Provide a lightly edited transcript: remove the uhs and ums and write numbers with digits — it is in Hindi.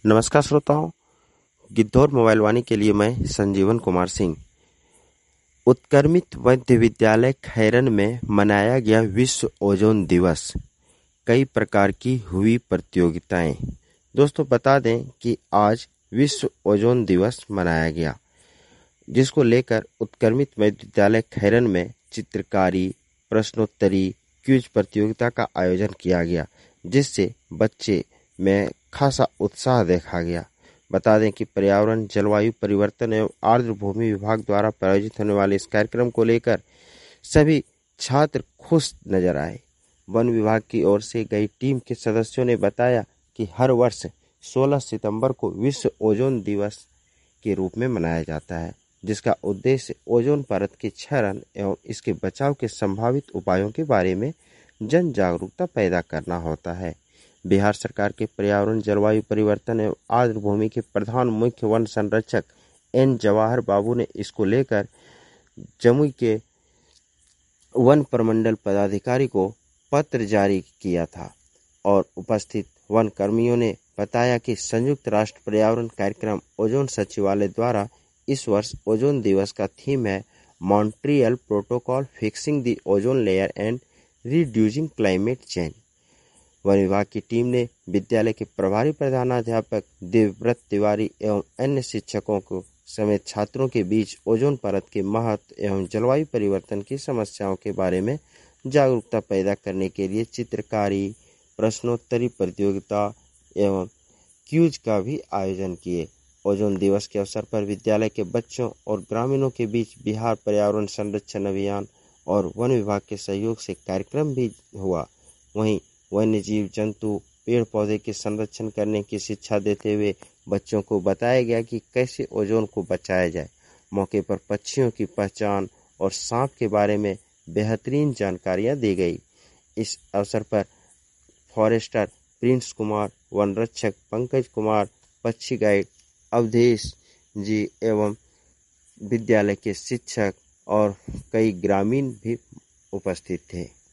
नमस्कार श्रोताओं, गिद्धौर मोबाइल वाणी के लिए मैं संजीवन कुमार सिंह। उत्क्रमित मध्य विद्यालय खैरन में मनाया गया विश्व ओजोन दिवस। कई प्रकार की हुई प्रतियोगिताएं। दोस्तों बता दें कि आज विश्व ओजोन दिवस मनाया गया, जिसको लेकर उत्क्रमित मध्य विद्यालय खैरन में चित्रकारी, प्रश्नोत्तरी, क्विज प्रतियोगिता का आयोजन किया गया, जिससे बच्चे में खासा उत्साह देखा गया। बता दें कि पर्यावरण, जलवायु परिवर्तन एवं आर्द्र भूमि विभाग द्वारा प्रायोजित होने वाले इस कार्यक्रम को लेकर सभी छात्र खुश नजर आए। वन विभाग की ओर से गई टीम के सदस्यों ने बताया कि हर वर्ष 16 सितंबर को विश्व ओजोन दिवस के रूप में मनाया जाता है, जिसका उद्देश्य ओजोन परत के क्षरण एवं इसके बचाव के संभावित उपायों के बारे में जन जागरूकता पैदा करना होता है। बिहार सरकार के पर्यावरण, जलवायु परिवर्तन एवं आर्द्र भूमि के प्रधान मुख्य वन संरक्षक एन जवाहर बाबू ने इसको लेकर जमुई के वन प्रमंडल पदाधिकारी को पत्र जारी किया था और उपस्थित वन कर्मियों ने बताया कि संयुक्त राष्ट्र पर्यावरण कार्यक्रम ओजोन सचिवालय द्वारा इस वर्ष ओजोन दिवस का थीम है Montreal Protocol fixing the ozone layer and reducing climate change. वन विभाग की टीम ने विद्यालय के प्रभारी प्रधानाध्यापक देवव्रत तिवारी एवं अन्य शिक्षकों को समेत छात्रों के बीच ओजोन परत के महत्व एवं जलवायु परिवर्तन की समस्याओं के बारे में जागरूकता पैदा करने के लिए चित्रकारी, प्रश्नोत्तरी प्रतियोगिता एवं क्यूज का भी आयोजन किए। ओजोन दिवस के अवसर पर विद्यालय के बच्चों और ग्रामीणों के बीच बिहार पर्यावरण संरक्षण अभियान और वन विभाग के सहयोग से कार्यक्रम भी हुआ। वहीं वन्य जीव जंतु, पेड़ पौधे के संरक्षण करने की शिक्षा देते हुए बच्चों को बताया गया कि कैसे ओजोन को बचाया जाए। मौके पर पक्षियों की पहचान और सांप के बारे में बेहतरीन जानकारियां दी गई। इस अवसर पर फॉरेस्टर प्रिंस कुमार, वन रक्षक पंकज कुमार, पक्षी गाइड अवधेश जी एवं विद्यालय के शिक्षक और कई ग्रामीण भी उपस्थित थे।